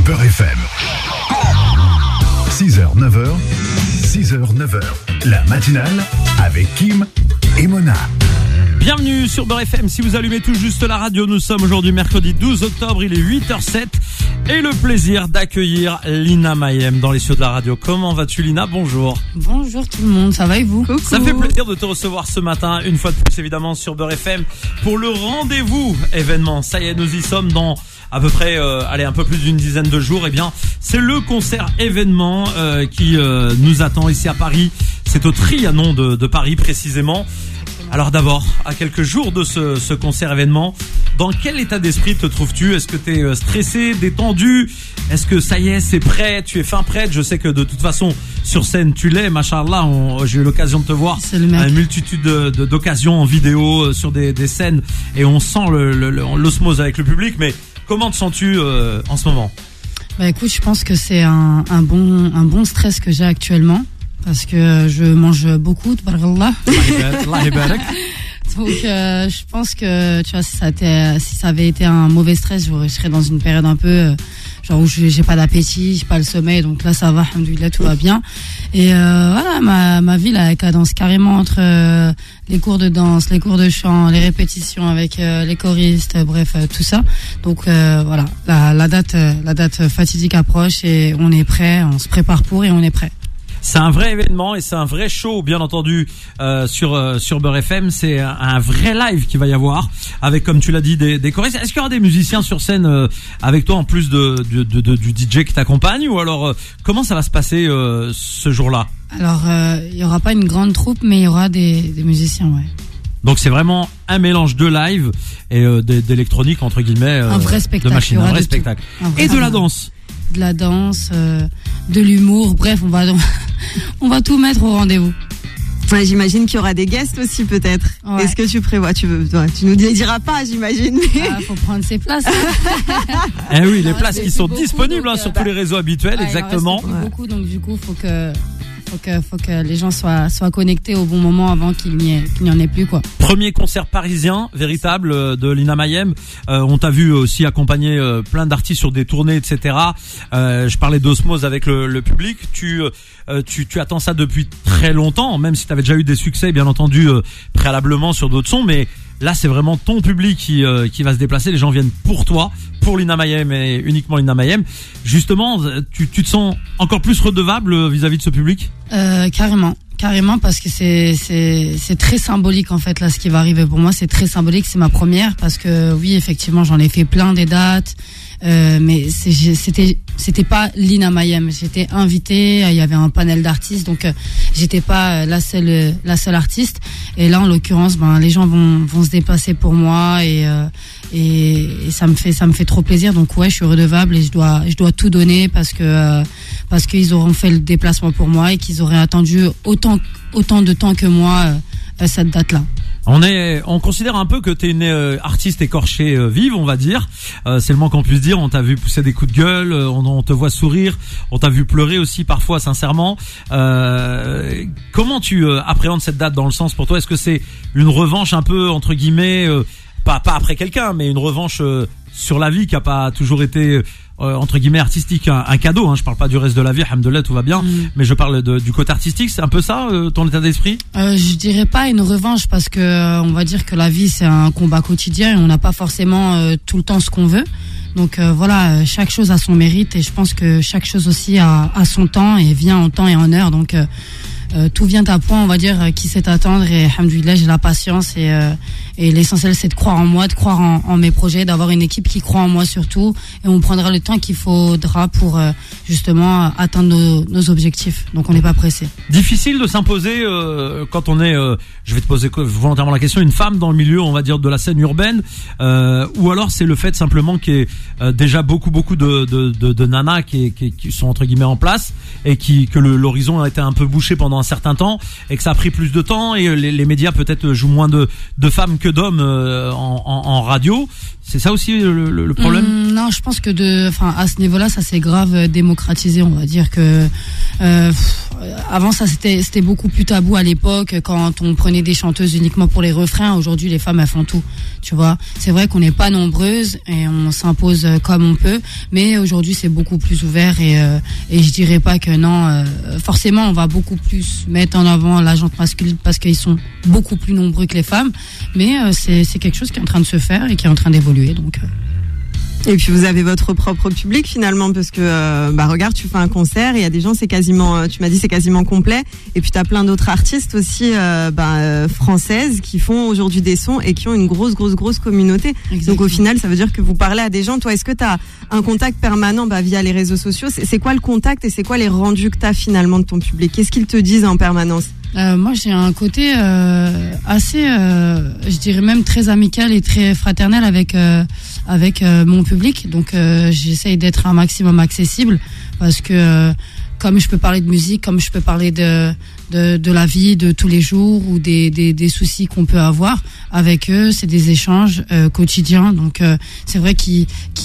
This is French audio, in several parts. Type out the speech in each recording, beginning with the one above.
Beurre FM. 6h, 9h, 6h, 9h. La matinale avec Kim et Mona. Bienvenue sur Beurre FM. Si vous allumez tout juste la radio, nous sommes aujourd'hui mercredi 12 octobre, il est 8h07 et le plaisir d'accueillir Lina Mayem dans les cieux de la radio. Comment vas-tu, Lina? Bonjour. Bonjour tout le monde, ça va et vous? Coucou. Ça fait plaisir de te recevoir ce matin, une fois de plus évidemment sur Beurre FM pour le rendez-vous événement. Ça y est, nous y sommes dans à peu près un peu plus d'une dizaine de jours. Eh bien, c'est le concert événement qui nous attend ici à Paris. C'est au Trianon de Paris précisément. Alors d'abord, à quelques jours de ce concert événement, dans quel état d'esprit te trouves-tu? Est-ce que tu es stressé, détendu? Est-ce que ça y est, c'est prêt? Tu es fin prête? Je sais que de toute façon, sur scène, tu l'es, machallah. J'ai eu l'occasion de te voir à une multitude d'occasions en vidéo sur des scènes et on sent l'osmose avec le public. Mais comment te sens-tu en ce moment? Bah écoute, je pense que c'est un bon stress que j'ai actuellement. Parce que je mange beaucoup, tabarakallah. Donc je pense que tu vois, si ça avait été un mauvais stress, je serais dans une période un peu genre où j'ai pas d'appétit, j'ai pas le sommeil, donc là ça va, alhamdoulilah, tout va bien. Et voilà, ma vie là, elle cadence carrément entre les cours de danse, les cours de chant, les répétitions avec les choristes, bref, tout ça. Donc voilà, la date fatidique approche et on est prêt, on se prépare pour et on est prêt. C'est un vrai événement et c'est un vrai show, bien entendu, sur Beurre FM. C'est un vrai live qu'il va y avoir avec, comme tu l'as dit, des choristes. Est-ce qu'il y aura des musiciens sur scène avec toi en plus du DJ qui t'accompagne, ou alors comment ça va se passer ce jour-là? Alors, il y aura pas une grande troupe, mais il y aura des musiciens, ouais. Donc c'est vraiment un mélange de live et d'électronique, entre guillemets, un vrai spectacle, de machine, un vrai spectacle. Et de la danse. De la danse, de l'humour, bref, on va tout mettre au rendez-vous. Ouais, j'imagine qu'il y aura des guests aussi, peut-être. Ouais. Est-ce que tu prévois? Tu nous diras pas, j'imagine. Mais... faut prendre ses places. Eh oui, les places qui sont disponibles sur tous les réseaux habituels, exactement. Il reste beaucoup, donc du coup, faut que les gens soient connectés au bon moment avant qu'il n'y en ait plus, quoi. Premier concert parisien véritable de Lina Mayem. On t'a vu aussi accompagner plein d'artistes sur des tournées, etc. Je parlais d'osmose avec le public. Tu attends ça depuis très longtemps, même si tu avais déjà eu des succès, bien entendu, préalablement sur d'autres sons, mais là, c'est vraiment ton public qui va se déplacer. Les gens viennent pour toi, pour Lina Mayem et uniquement Lina Mayem. Justement, tu te sens encore plus redevable vis-à-vis de ce public? Carrément, parce que c'est très symbolique en fait là, ce qui va arriver pour moi, c'est très symbolique. C'est ma première, parce que oui, effectivement, j'en ai fait plein des dates. Mais c'était pas Lina Mayem, j'étais invitée, il y avait un panel d'artistes, donc j'étais pas la seule artiste, et là en l'occurrence les gens vont se déplacer pour moi et ça me fait trop plaisir. Donc ouais, je suis redevable et je dois tout donner parce qu'ils auront fait le déplacement pour moi et qu'ils auraient attendu autant de temps que moi cette date-là. On considère un peu que t'es une artiste écorchée vive, on va dire. C'est le moins qu'on puisse dire. On t'a vu pousser des coups de gueule, on te voit sourire, on t'a vu pleurer aussi parfois, sincèrement. Comment tu appréhendes cette date dans le sens, pour toi, est-ce que c'est une revanche un peu, entre guillemets, pas après quelqu'un, mais une revanche sur la vie qui a pas toujours été entre guillemets artistique, un cadeau, je parle pas du reste de la vie, alhamdoulilah, tout va bien, mais je parle du côté artistique. C'est un peu ça ton état d'esprit? Je dirais pas une revanche, parce que on va dire que la vie c'est un combat quotidien et on n'a pas forcément tout le temps ce qu'on veut. Donc voilà, chaque chose a son mérite et je pense que chaque chose aussi a son temps et vient en temps et en heure. Donc tout vient à point, on va dire, qui sait attendre, et alhamdoulilah, j'ai la patience et l'essentiel c'est de croire en moi, de croire en mes projets, d'avoir une équipe qui croit en moi surtout, et on prendra le temps qu'il faudra pour justement atteindre nos objectifs. Donc on n'est pas pressé. Difficile de s'imposer quand on est, je vais te poser volontairement la question, une femme dans le milieu, on va dire, de la scène urbaine, ou alors c'est le fait simplement qu'il y ait déjà beaucoup de nanas qui sont entre guillemets en place et que l'horizon a été un peu bouché pendant un certain temps et que ça a pris plus de temps, et les médias peut-être jouent moins de femmes que d'hommes en radio. C'est ça aussi le problème? Non, je pense que à ce niveau-là, ça s'est grave démocratisé. On va dire que Avant ça c'était beaucoup plus tabou à l'époque quand on prenait des chanteuses uniquement pour les refrains. Aujourd'hui les femmes elles font tout, tu vois. C'est vrai qu'on n'est pas nombreuses et on s'impose comme on peut, mais aujourd'hui c'est beaucoup plus ouvert et je dirais pas que non. Forcément on va beaucoup plus mettre en avant la gente masculine parce qu'ils sont beaucoup plus nombreux que les femmes, mais c'est quelque chose qui est en train de se faire et qui est en train d'évoluer donc. Et puis vous avez votre propre public finalement parce que regarde, tu fais un concert, il y a des gens, c'est quasiment, tu m'as dit c'est quasiment complet, et puis tu as plein d'autres artistes aussi françaises qui font aujourd'hui des sons et qui ont une grosse communauté. Exactement. Donc au final ça veut dire que vous parlez à des gens. Toi, est-ce que tu as un contact permanent via les réseaux sociaux? C'est quoi le contact et c'est quoi les rendus que tu as finalement de ton public? Qu'est-ce qu'ils te disent en permanence? Moi j'ai un côté assez je dirais même très amical et très fraternel avec mon public, donc j'essaye d'être un maximum accessible parce que comme je peux parler de musique, comme je peux parler de la vie de tous les jours ou des soucis qu'on peut avoir avec eux, c'est des échanges quotidiens, donc c'est vrai qui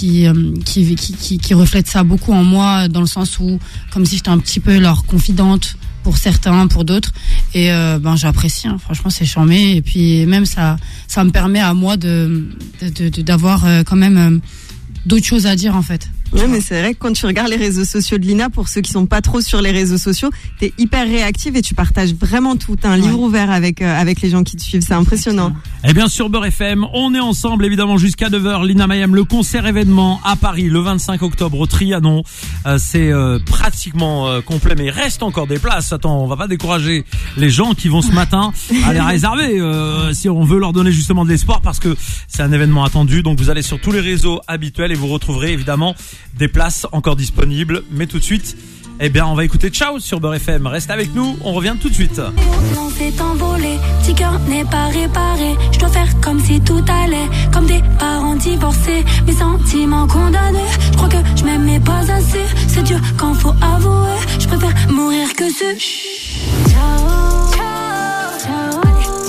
reflète ça beaucoup en moi, dans le sens où comme si j'étais un petit peu leur confidente pour certains, pour d'autres, et j'apprécie, hein. Franchement c'est charmé, et puis même ça me permet à moi d'avoir quand même d'autres choses à dire en fait. Oui, mais c'est vrai que quand tu regardes les réseaux sociaux de Lina, pour ceux qui sont pas trop sur les réseaux sociaux, t'es hyper réactive et tu partages vraiment tout. T'as un livre ouvert avec les gens qui te suivent. C'est impressionnant. Et bien sur Beurre FM, on est ensemble évidemment jusqu'à 9h. Lina Mayhem, le concert événement à Paris le 25 octobre au Trianon. C'est pratiquement complet, mais il reste encore des places. Attends, on va pas décourager les gens qui vont ce matin à les réserver si on veut leur donner justement de l'espoir, parce que c'est un événement attendu. Donc vous allez sur tous les réseaux habituels et vous retrouverez évidemment des places encore disponibles. Mais tout de suite, on va écouter Ciao sur Beurre FM. Reste avec nous, on revient tout de suite. On s'est envolé, petit cœur n'est pas réparé. Je dois faire comme si tout allait, comme des parents divorcés, mes sentiments condamnés. Je crois que je m'aimais pas assez, c'est dur quand faut avouer. Je préfère mourir que ce ciao, ciao, ciao.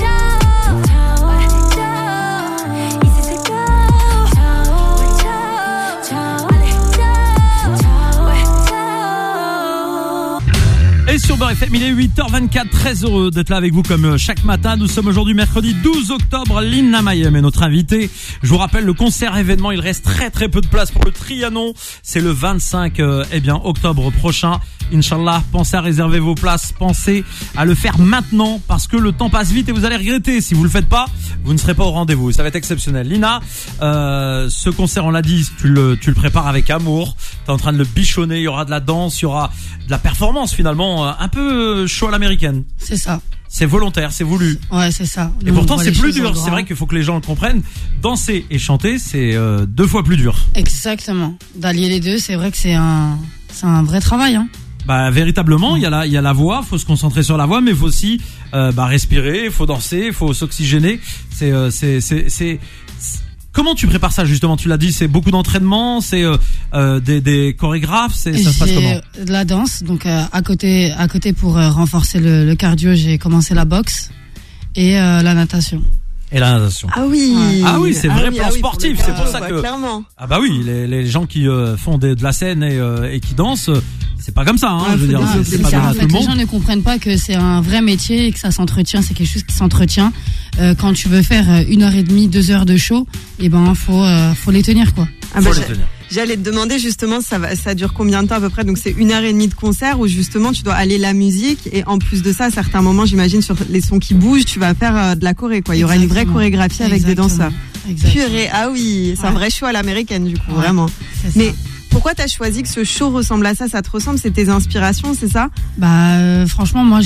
Et sur Beurre FM, il est 8h24, très heureux d'être là avec vous comme chaque matin. Nous sommes aujourd'hui mercredi 12 octobre, Lina Mayhem est notre invitée. Je vous rappelle, le concert événement, il reste très peu de place pour le Trianon. C'est le 25 octobre prochain. Inch'Allah, pensez à réserver vos places, pensez à le faire maintenant parce que le temps passe vite et vous allez regretter. Si vous le faites pas, vous ne serez pas au rendez-vous. Ça va être exceptionnel. Lina, ce concert, on l'a dit, tu le prépares avec amour. T'es en train de le bichonner. Il y aura de la danse, il y aura de la performance finalement, un peu show à l'américaine. C'est ça. C'est volontaire, c'est voulu. Ouais, c'est ça. Et pourtant, c'est plus dur. C'est vrai qu'il faut que les gens le comprennent. Danser et chanter, c'est 2 fois plus dur. Exactement. D'allier les deux, c'est vrai que c'est un vrai travail, hein. Véritablement, il y a la voix, faut se concentrer sur la voix, mais il faut aussi respirer, il faut danser, il faut s'oxygéner. C'est comment tu prépares ça justement? Tu l'as dit, c'est beaucoup d'entraînement, c'est des chorégraphes, ça se passe comment? De la danse, donc à côté pour renforcer le cardio, j'ai commencé la boxe et la natation. Et la natation. Ah oui. Ouais. Ah oui, c'est vrai plan sportif. C'est pour ça que. Clairement. Ah bah oui, les gens qui font de la scène et qui dansent, c'est pas comme ça. Hein, je veux dire, c'est pas ça. À tout le monde. Les gens ne comprennent pas que c'est un vrai métier et que ça s'entretient. C'est quelque chose qui s'entretient. Quand tu veux faire 1h30, 2 heures de show, faut les tenir quoi. Faut les tenir. J'allais te demander justement, ça dure combien de temps à peu près? Donc c'est 1h30 de concert où justement tu dois allier la musique et en plus de ça, à certains moments, j'imagine sur les sons qui bougent, tu vas faire de la choré quoi. Il y aura une vraie chorégraphie avec des danseurs. Purée, ah oui, c'est un vrai show à l'américaine du coup, vraiment. Mais pourquoi t'as choisi que ce show ressemble à ça? Ça te ressemble? C'est tes inspirations, c'est ça? Franchement, moi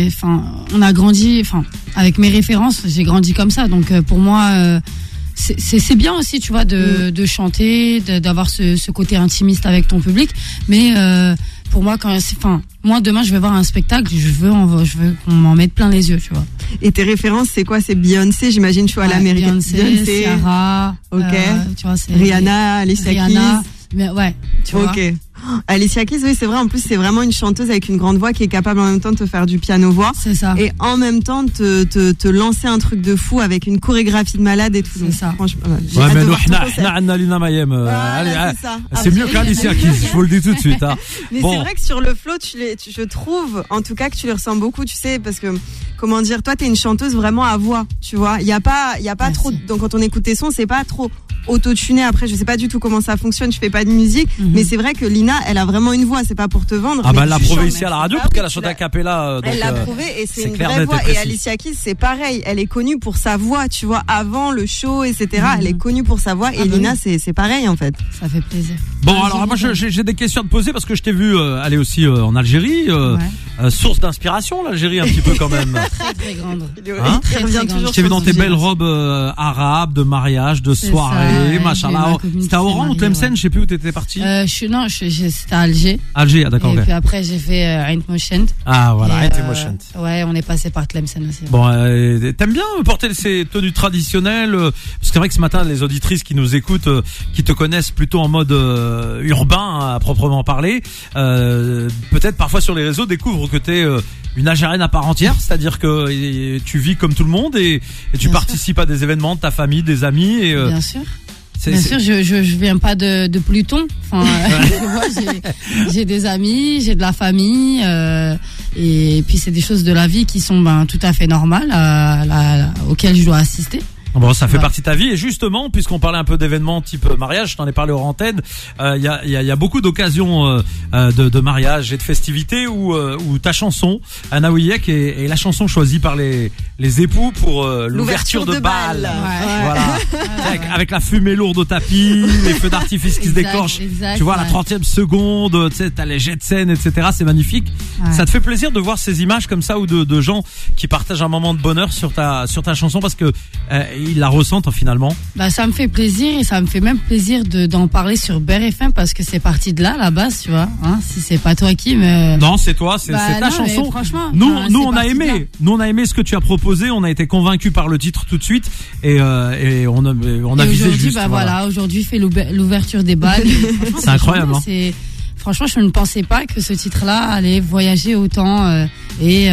on a grandi, avec mes références, j'ai grandi comme ça. Donc pour moi. C'est bien aussi, tu vois, de chanter, d'avoir ce côté intimiste avec ton public. Mais pour moi, moi demain je vais voir un spectacle, je veux qu'on m'en mette plein les yeux, tu vois. Et tes références, c'est quoi? C'est Beyoncé, j'imagine, tu vois, à l'américaine. Beyoncé, Ciara, ok. tu vois, c'est Rihanna, Alicia Keys. Mais ouais, tu vois. Ok. Alicia Keys, oui, c'est vrai. En plus, c'est vraiment une chanteuse avec une grande voix qui est capable en même temps de te faire du piano-voix. C'est ça. Et en même temps, te lancer un truc de fou avec une chorégraphie de malade et tout. C'est ça. Franchement, Ouais, mais nous, on a Lina Mayem. Allez, c'est mieux qu'Alicia Keys, je vous le dis tout de suite. Hein. Mais bon. c'est vrai que sur le flow, je trouve, en tout cas, que tu les ressens beaucoup, tu sais, parce que, comment dire, toi, t'es une chanteuse vraiment à voix, tu vois. Il y a pas trop, donc quand on écoute tes sons, c'est pas trop auto-tuné. Après, je sais pas du tout comment ça fonctionne, je fais pas de musique, mais c'est vrai que Lina, elle a vraiment une voix, c'est pas pour te vendre. Ah bah, elle l'a prouvé ici à la radio, parce qu'elle a chanté a cappella. Elle l'a prouvé, et c'est une vraie voix. Et Alicia Keys, c'est pareil, elle est connue pour sa voix, tu vois, avant le show, etc. Elle est connue pour sa voix, et Lina, c'est pareil, en fait. Ça fait plaisir. Bon, alors, moi, j'ai des questions à te poser, parce que je t'ai vu aller aussi en Algérie, source d'inspiration, l'Algérie, un petit peu quand même. Très, très grande. Hein? Très, très grande. Je t'ai vu dans tes belles robes arabes, de mariage, de soirée, machallah. C'était à Oran ou Tlemcen, je sais plus où t'étais parti. C'était à Alger. Alger, d'accord. Et puis après, j'ai fait Ain Moshent. Ah, voilà, Ain Moshent. Ouais, on est passé par Tlemcen aussi. Bon, t'aimes bien porter ces tenues traditionnelles? Parce que c'est vrai que ce matin, les auditrices qui nous écoutent, qui te connaissent plutôt en mode urbain, à proprement parler, peut-être parfois sur les réseaux découvrent que t'es une Algérienne à part entière, c'est-à-dire que tu vis comme tout le monde et tu Bien participes à des événements de ta famille, des amis. Et, bien sûr. Bien sûr, je viens pas de Pluton. Enfin, j'ai des amis, j'ai de la famille, et puis c'est des choses de la vie qui sont tout à fait normales, auxquelles je dois assister. Bon, ça fait partie de ta vie, et justement, puisqu'on parlait un peu d'événements type mariage, je t'en ai parlé hors antenne, il y a beaucoup d'occasions de mariage et de festivités où ta chanson, Anaouiek, est la chanson choisie par les époux pour l'ouverture de bal. Ouais. Voilà. Avec la fumée lourde au tapis, les feux d'artifice qui se déclenchent. Tu vois, la 30e seconde, tu sais, t'as les jets de scène, etc. C'est magnifique. Ouais. Ça te fait plaisir de voir ces images comme ça, ou de gens qui partagent un moment de bonheur sur ta chanson, parce que ils la ressentent finalement. Ça me fait plaisir, et ça me fait même plaisir d'en parler sur BRFM, parce que c'est parti de là, à la base, tu vois. Hein, si c'est pas toi qui me... Non, c'est toi, c'est ta chanson. Franchement, nous on a aimé. Nous on a aimé ce que tu as proposé, on a été convaincus par le titre tout de suite, et on a visé juste. Voilà, aujourd'hui fait l'ouverture des balles. C'est incroyable. Franchement, je ne pensais pas que ce titre-là allait voyager autant et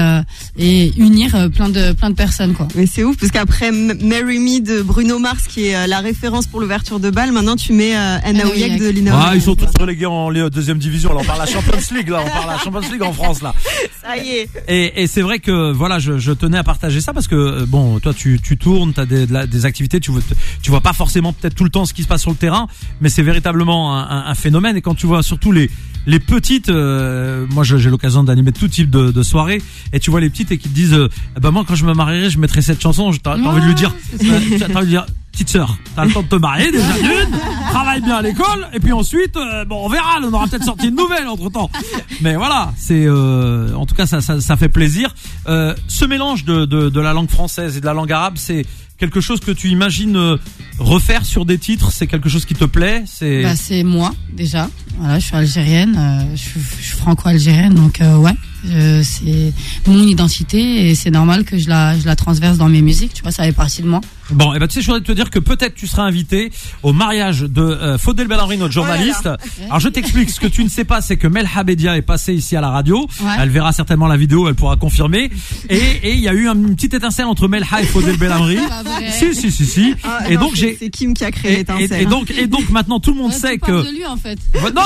unir plein de personnes, quoi. Mais c'est ouf, parce qu'après Marry Me de Bruno Mars, qui est la référence pour l'ouverture de bal, maintenant tu mets Anaouiek de Lina. Ah, ils sont tous relégués en deuxième division. Là, on parle de la Champions League. Là, on parle de la Champions League en France. Là. Ça y est. Et c'est vrai que voilà, je tenais à partager ça, parce que bon, toi tu tournes, t'as des activités, tu vois pas forcément peut-être tout le temps ce qui se passe sur le terrain, mais c'est véritablement un phénomène. Et quand tu vois surtout les petites, moi j'ai l'occasion d'animer tout type de soirées, et tu vois les petites et qui te disent moi quand je me marierai je mettrai cette chanson, t'as envie de lui dire, t'as envie de dire, petite sœur, t'as le temps de te marier déjà d'une, travaille bien à l'école, et puis ensuite on verra, on aura peut-être sorti une nouvelle entre temps, mais voilà, c'est en tout cas ça fait plaisir. Ce mélange de la langue française et de la langue arabe, c'est quelque chose que tu imagines refaire sur des titres? C'est quelque chose qui te plaît? C'est moi déjà. Voilà, je suis algérienne, je suis franco-algérienne, donc c'est mon identité, et c'est normal que je la transverse dans mes musiques. Tu vois, ça fait partie de moi. Bon, et tu sais, je voudrais te dire que peut-être tu seras invité au mariage de Faudel Belhamri, notre journaliste. Alors je t'explique, ce que tu ne sais pas, c'est que Melha Bedia est passée ici à la radio. Ouais. Elle verra certainement la vidéo, elle pourra confirmer. Et il y a eu une petite étincelle entre Melha et Faudel Belhamri. Si. Et donc c'est Kim qui a créé l'étincelle. Et donc maintenant tout le monde sait que. De lui en fait.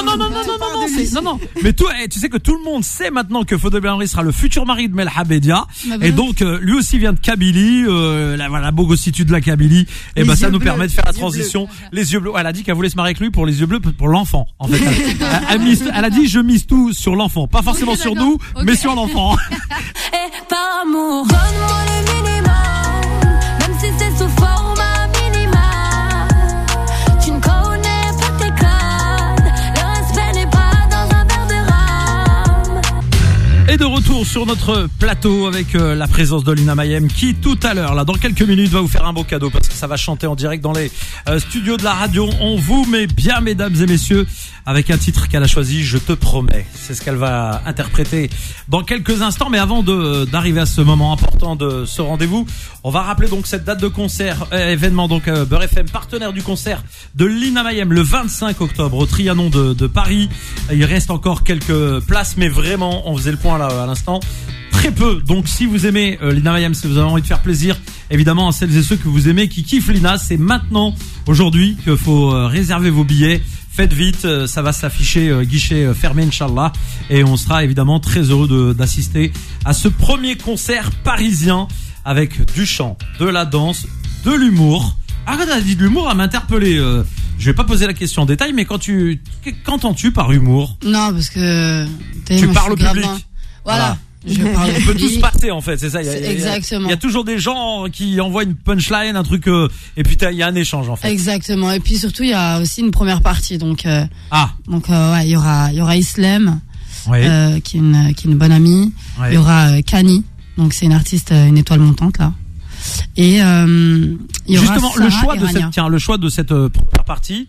Non. Mais tu sais que tout le monde sait maintenant que Faudel Belhamri sera le futur mari de Melha Bedia. Et donc lui aussi vient de Kabylie, la bogossitude de la Kabylie. Et ça nous permet de faire la transition. Les yeux bleus. Elle a dit qu'elle voulait se marier avec lui pour les yeux bleus, pour l'enfant. En fait, elle a dit je mise tout sur l'enfant, pas forcément sur nous, mais sur l'enfant. Et par amour, donne-moi le minimum, même si c'est sous format minimal. Tu ne connais pas tes codes, le respect n'est pas dans un verre de rame. est de retour sur notre plateau avec la présence de Lina Mayem qui tout à l'heure, là dans quelques minutes, va vous faire un beau cadeau parce que ça va chanter en direct dans les studios de la radio. On vous met bien, mesdames et messieurs, avec un titre qu'elle a choisi, Je te promets. C'est ce qu'elle va interpréter dans quelques instants. Mais avant d'arriver à ce moment important de ce rendez-vous, on va rappeler donc cette date de concert, événement donc Beurre FM, partenaire du concert de Lina Mayem le 25 octobre au Trianon de Paris. Il reste encore quelques places, mais vraiment, on faisait le point là à l'instant, très peu. Donc si vous aimez Lina Mayem, si vous avez envie de faire plaisir évidemment à celles et ceux que vous aimez, qui kiffent Lina, c'est maintenant, aujourd'hui, qu'il faut réserver vos billets. Faites vite, ça va s'afficher guichet fermé, Inch'Allah, et on sera évidemment très heureux d'assister à ce premier concert parisien avec du chant, de la danse, de l'humour. Ah, quand t'as dit de l'humour, elle m'a interpellé. Je vais pas poser la question en détail, mais qu'entends-tu par humour? Non, parce que tu parles au public. Voilà. Je parle on peut tous passer en fait, c'est ça. Exactement. Il y a toujours des gens qui envoient une punchline, un truc, et puis il y a un échange en fait. Exactement. Et puis surtout, il y a aussi une première partie, donc. Ouais, il y aura Islem, oui. qui est une bonne amie. Oui. Il y aura Kani, donc c'est une artiste, une étoile montante là. Et il y aura justement Sarah le choix de cette première partie,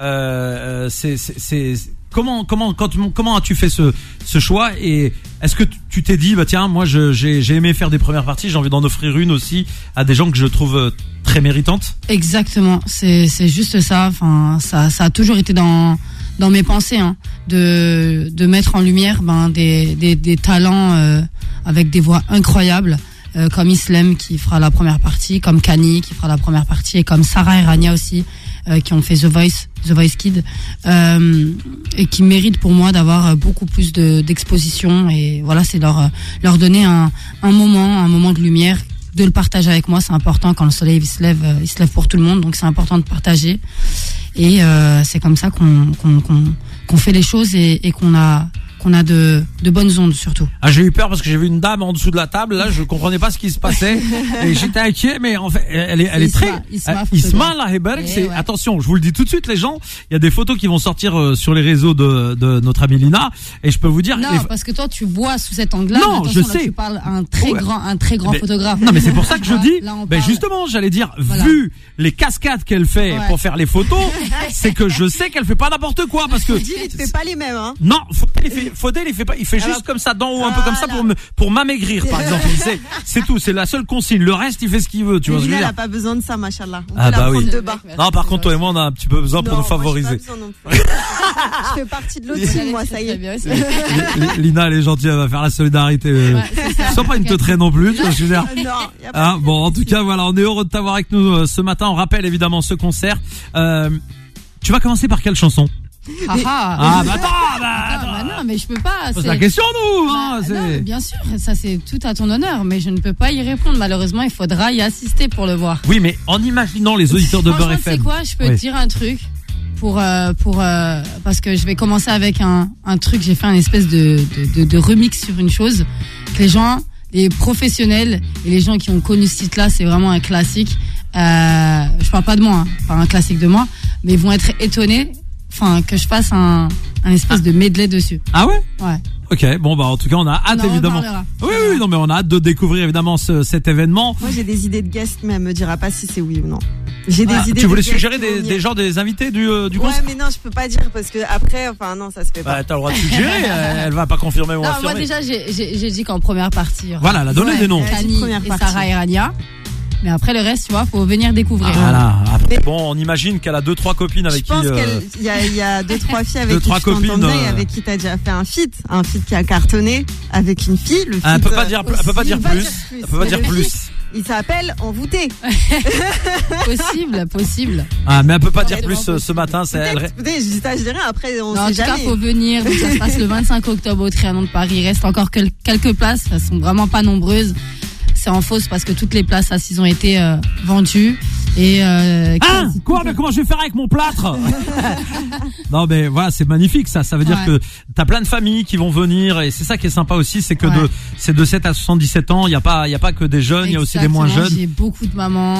c'est comment as-tu fait ce choix, et est-ce que tu t'es dit bah tiens, moi j'ai aimé faire des premières parties, j'ai envie d'en offrir une aussi à des gens que je trouve très méritantes? Exactement, c'est juste ça. Enfin, ça a toujours été dans mes pensées, hein, de mettre en lumière des talents avec des voix incroyables. Comme Islem qui fera la première partie, comme Kani qui fera la première partie, et comme Sarah et Rania aussi, qui ont fait The Voice Kid, et qui méritent pour moi d'avoir beaucoup plus d'exposition. Et voilà, c'est leur donner un moment de lumière, de le partager avec moi. C'est important, quand le soleil il se lève pour tout le monde, donc c'est important de partager. Et c'est comme ça qu'on fait les choses, et qu'on a de bonnes ondes surtout. Ah, j'ai eu peur parce que j'ai vu une dame en dessous de la table, là je comprenais pas ce qui se passait et j'étais inquiet, mais en fait elle est très Isma la Heberg, c'est ouais. Attention, je vous le dis tout de suite les gens, il y a des photos qui vont sortir sur les réseaux de notre amie Lina, et je peux vous dire parce que toi tu vois sous cet angle-là. Non, je sais. Là, tu parles à un très grand photographe. Non, mais c'est pour ça que je dis justement, j'allais dire, voilà. Vu les cascades qu'elle fait pour faire les photos, c'est que je sais qu'elle fait pas n'importe quoi, parce que il fait pas les mêmes, hein. Non, Faudel il fait pas, il fait juste comme ça d'en haut, un peu comme ça pour m'amaigrir par exemple. C'est tout, c'est la seule consigne. Le reste il fait ce qu'il veut, tu vois ce que je veux dire. Elle a pas besoin de ça, machallah. Ah bah oui. Non, par contre toi et moi on a un petit peu besoin pour nous favoriser. Je fais partie de l'autre team, moi, ça y est. Lina elle est gentille, elle va faire la solidarité. Sois pas une teutrée non plus, tu vois ce que je veux dire. Non. Bon, en tout cas voilà, on est heureux de t'avoir avec nous ce matin. On rappelle évidemment ce concert. Tu vas commencer par quelle chanson? Non, mais je peux pas. C'est la question, nous. Non, bien sûr, ça c'est tout à ton honneur, mais je ne peux pas y répondre. Malheureusement, il faudra y assister pour le voir. Oui, mais en imaginant les auditeurs de Beurre FM. Tu sais quoi, je peux te dire un truc parce que je vais commencer avec un truc. J'ai fait un espèce de remix sur une chose que les gens, les professionnels et les gens qui ont connu ce titre-là, c'est vraiment un classique. Je parle pas de moi, pas un classique de moi, mais ils vont être étonnés. Enfin, que je fasse un espèce de medley dessus. Ah ouais? Ouais. Ok, bon bah en tout cas on a hâte évidemment. Oui, non mais on a hâte de découvrir évidemment cet événement. Moi j'ai des idées de guests, mais elle me dira pas si c'est oui ou non. J'ai des idées. Tu voulais suggérer des gens, des invités du concert? Ouais, mais non, je peux pas dire parce que après, enfin non, ça se fait pas. Bah t'as le droit de suggérer, elle va pas confirmer ou affirmer. Moi déjà j'ai dit qu'en première partie. Voilà, elle a donné des noms. Kani et Sarah et Rania. Mais après le reste, tu vois, faut venir découvrir. Voilà. Après, bon, on imagine qu'elle a 2-3 copines avec qui. Je pense qu'il y a 2-3 filles avec qui tu t'entendais et avec qui t'as déjà fait un feat qui a cartonné avec une fille. Elle peut pas dire plus. Elle peut pas dire plus. Il s'appelle Envoûté. Possible. Ah, mais elle peut pas dire plus ce matin. Écoutez, je dis rien. Après, on sait jamais. En tout cas, faut venir. Donc, ça se passe le 25 octobre au Trianon de Paris. Il reste encore quelques places. Elles sont vraiment pas nombreuses. C'est en fausse parce que toutes les places assises ont été vendues. Et quoi? Mais comment je vais faire avec mon plâtre? Non mais voilà, c'est magnifique ça. Ça veut dire que t'as plein de familles qui vont venir, et c'est ça qui est sympa aussi, c'est que de 7 à 77 ans, il y a pas que des jeunes, il y a aussi des moins jeunes. J'ai beaucoup de mamans,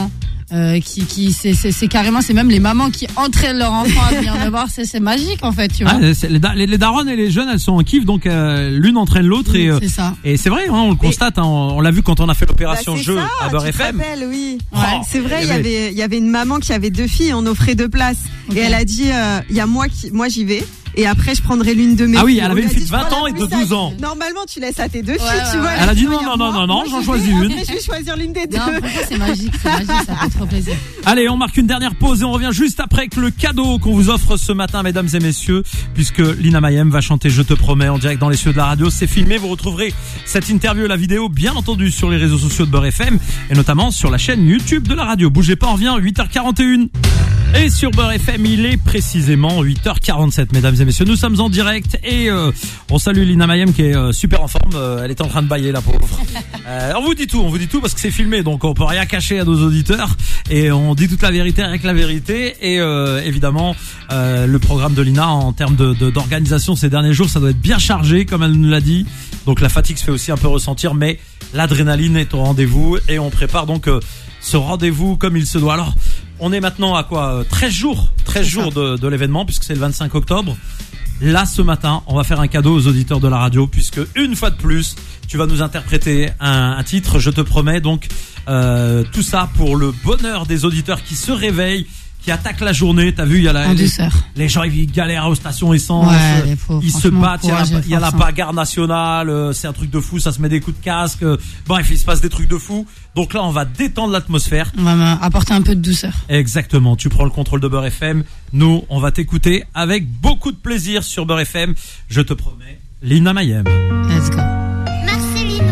qui c'est carrément, c'est même les mamans qui entraînent leur enfant à venir me voir. C'est magique en fait, tu vois. Les darons et les jeunes, elles sont en kiff, donc l'une entraîne l'autre c'est ça. Et c'est vrai, hein, on le constate, hein, on l'a vu quand on a fait l'opération jeu ça, à Beurre tu te FM. rappelles, oui. Oh, c'est vrai, il y avait une maman qui avait 2 filles, on offrait 2 places. Et elle a dit, il y a moi j'y vais. Et après, je prendrai l'une de mes filles. Ah oui, elle avait une fille de 20 ans et de 12 ans. Normalement, tu laisses à tes 2 filles, tu vois. Elle a dit non, j'en choisis une. Après, je vais choisir l'une des 2. Non, c'est magique, ça fait trop plaisir. Allez, on marque une dernière pause et on revient juste après avec le cadeau qu'on vous offre ce matin, mesdames et messieurs, puisque Lina Mayem va chanter Je te promets en direct dans les cieux de la radio. C'est filmé, vous retrouverez cette interview et la vidéo, bien entendu, sur les réseaux sociaux de Beurre FM et notamment sur la chaîne YouTube de la radio. Bougez pas, on revient 8h41. Et sur Beurre FM, il est précisément 8h47, mesdames et messieurs. Nous sommes en direct et on salue Lina Mayem qui est super en forme. Elle est en train de bailler, la pauvre. On vous dit tout parce que c'est filmé, donc on peut rien cacher à nos auditeurs et on dit toute la vérité avec la vérité. Et évidemment, le programme de Lina en termes d'organisation ces derniers jours, ça doit être bien chargé, comme elle nous l'a dit. Donc la fatigue se fait aussi un peu ressentir, mais l'adrénaline est au rendez-vous et on prépare donc ce rendez-vous comme il se doit. Alors, on est maintenant à quoi 13 jours de l'événement, puisque c'est le 25 octobre. Là, ce matin, on va faire un cadeau aux auditeurs de la radio, puisque une fois de plus, tu vas nous interpréter un titre, je te promets. Donc, tout ça pour le bonheur des auditeurs qui se réveillent, qui attaquent la journée. T'as vu, il y a les gens, ils galèrent aux stations essence, ils se battent, il y a la bagarre nationale, c'est un truc de fou, ça se met des coups de casque, bref, il se passe des trucs de fou. Donc là, on va détendre l'atmosphère. On va apporter un peu de douceur. Exactement, tu prends le contrôle de Beurre FM. Nous, on va t'écouter avec beaucoup de plaisir sur Beurre FM. Je te promets, Lina Mayem. Let's go. Marcelino.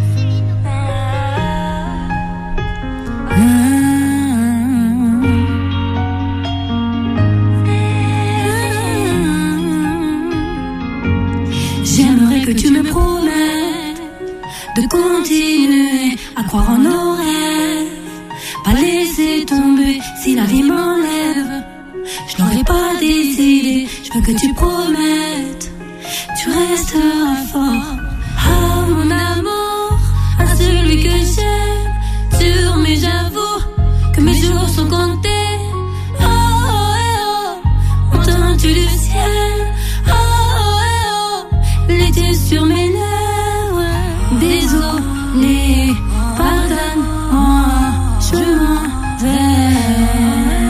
J'aimerais que tu me promettes de continuer à croire en nos rêves, pas laisser tomber si la vie m'enlève. Je n'aurais pas décidé, je veux que tu promettes, tu resteras fort. Ah mon amour, à celui que j'aime, sûr mais j'avoue que mes jours sont comptés. Oh oh oh, entends-tu le ciel? Oh oh oh, l'été sur mes lèvres. Désolé, pardonne-moi, je m'en vais.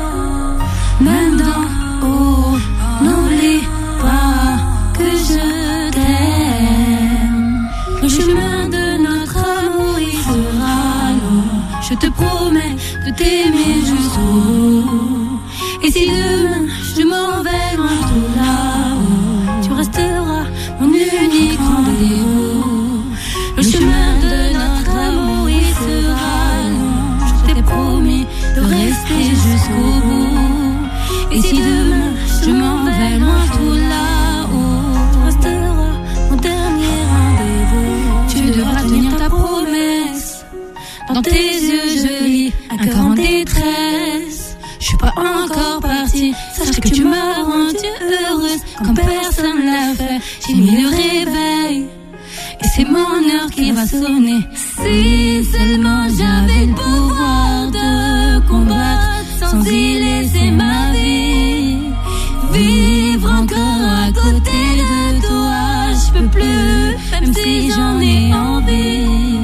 Maintenant, oh, n'oublie pas que je t'aime. Le chemin de notre amour, il sera long. Je te promets de t'aimer jusqu'au bout. Et si demain je m'en vais loin tout là-haut, tu resteras mon unique rendez-vous. Le chemin de notre amour, il sera long. Je t'ai promis de rester jusqu'au bout. Et si demain je m'en vais loin tout là-haut, tu resteras mon dernier rendez-vous. Tu devras tenir ta promesse. Dans tes yeux je lis un cœur en détresse. Je suis pas encore partie, sache que tu m'as rendue heureuse comme personne l'a fait. J'ai mis le réveil et c'est mon heure qui va sonner. Si seulement j'avais le pouvoir de combattre sans y laisser ma vie, vivre encore à côté de toi, je peux plus, même si j'en ai envie.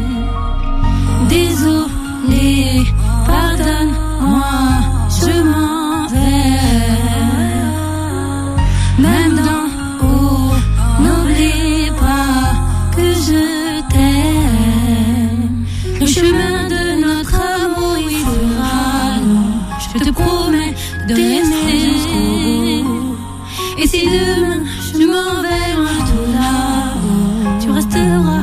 Désolé, pardonne-moi, je m'en vais. Maintenant, oh, n'oublie pas que je t'aime. Le chemin de notre amour, il sera long. Je te promets de rester jusqu'au bout. Et si demain je m'en vais loin tout là-haut, tu resteras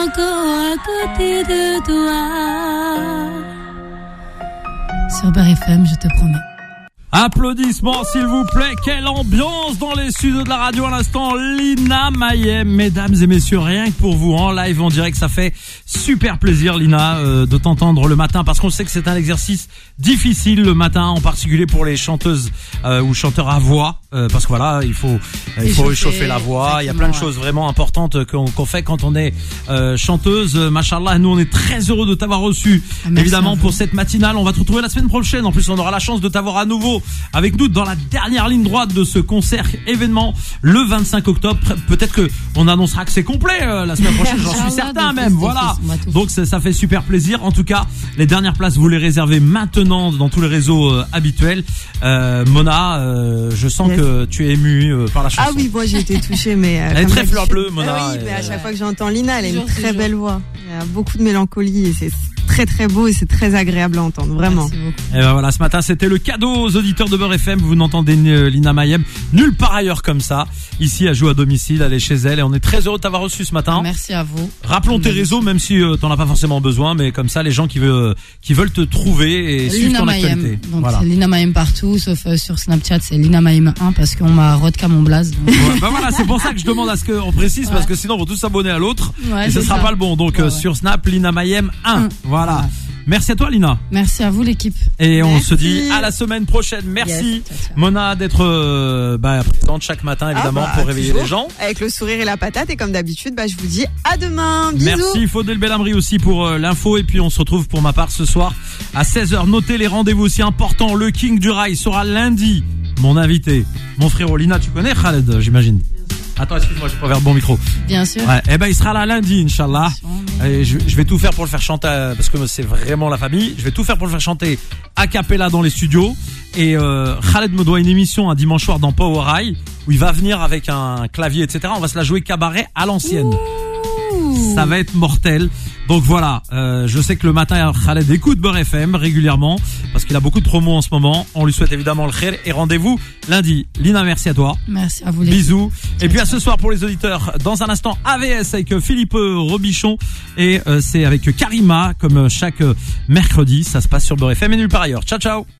encore à côté de toi. Sur Beurre FM, je te promets. Applaudissements s'il vous plaît, quelle ambiance dans les studios de la radio à l'instant. Lina Mayem, mesdames et messieurs, rien que pour vous en live, on dirait que ça fait super plaisir Lina de t'entendre le matin, parce qu'on sait que c'est un exercice difficile le matin, en particulier pour les chanteuses ou chanteurs à voix, parce que voilà, il faut réchauffer la voix, il y a plein de choses vraiment importantes qu'on fait quand on est chanteuse. Machallah, nous on est très heureux de t'avoir reçu évidemment pour cette matinale. On va te retrouver la semaine prochaine, en plus on aura la chance de t'avoir à nouveau avec nous dans la dernière ligne droite de ce concert événement le 25 octobre. Peut-être que on annoncera que c'est complet la semaine prochaine, j'en suis certain même. Voilà. Donc ça fait super plaisir. En tout cas, les dernières places vous les réservez maintenant dans tous les réseaux habituels. Mona, je sens que tu es émue par la chanson. Ah oui, moi j'ai été touchée, mais elle est très fleur bleue, Mona. Oui, mais à chaque fois que j'entends Lina, elle a une très belle voix. Il y a beaucoup de mélancolie et c'est très très beau et c'est très agréable à entendre, vraiment. Et ben voilà, ce matin c'était le cadeau aux auditeurs de Beurre FM. Vous n'entendez Lina Mayem nulle part ailleurs comme ça. Ici, elle joue à domicile, elle est chez elle et on est très heureux de t'avoir reçu ce matin. Merci à vous. Rappelons tes réseaux, même si t'en as pas forcément besoin, mais comme ça les gens qui veulent te trouver et suivre ton actualité. Donc voilà. C'est Lina Mayem partout, sauf sur Snapchat c'est Lina Mayem 1 parce qu'on m'a rodka mon blaze. Donc... Ouais, bah voilà, c'est pour ça que je demande à ce qu'on précise, parce que sinon on va tous s'abonner à l'autre et ce sera pas le bon. Donc sur Snap, Lina Mayem 1. Voilà. Merci à toi Lina. Merci à vous l'équipe. Et on se dit à la semaine prochaine. Merci Mona d'être présente chaque matin évidemment pour réveiller les gens. Avec le sourire et la patate, et comme d'habitude, je vous dis à demain. Bisous. Merci Faudel Belhamri aussi pour l'info, et puis on se retrouve pour ma part ce soir à 16h. Notez les rendez-vous aussi importants. Le King du Rail sera lundi. Mon invité, mon frérot Lina, tu connais Khaled, j'imagine. Attends, excuse-moi, je préfère le bon micro. Bien sûr. Ouais, il sera là lundi, Inch'Allah. Et je vais tout faire pour le faire chanter, parce que c'est vraiment la famille. Je vais tout faire pour le faire chanter a cappella dans les studios. Et Khaled me doit une émission un dimanche soir dans Power High, où il va venir avec un clavier, etc. On va se la jouer cabaret à l'ancienne. Ça va être mortel. Donc voilà, je sais que le matin Khaled écoute Beurre FM régulièrement parce qu'il a beaucoup de promos en ce moment. On lui souhaite évidemment le khair et rendez-vous lundi. Lina, merci à toi. Merci à vous. Bisous. Et puis à ce soir pour les auditeurs, dans un instant AVS avec Philippe Robichon, et c'est avec Karima comme chaque mercredi. Ça se passe sur Beurre FM et nulle part ailleurs. Ciao ciao.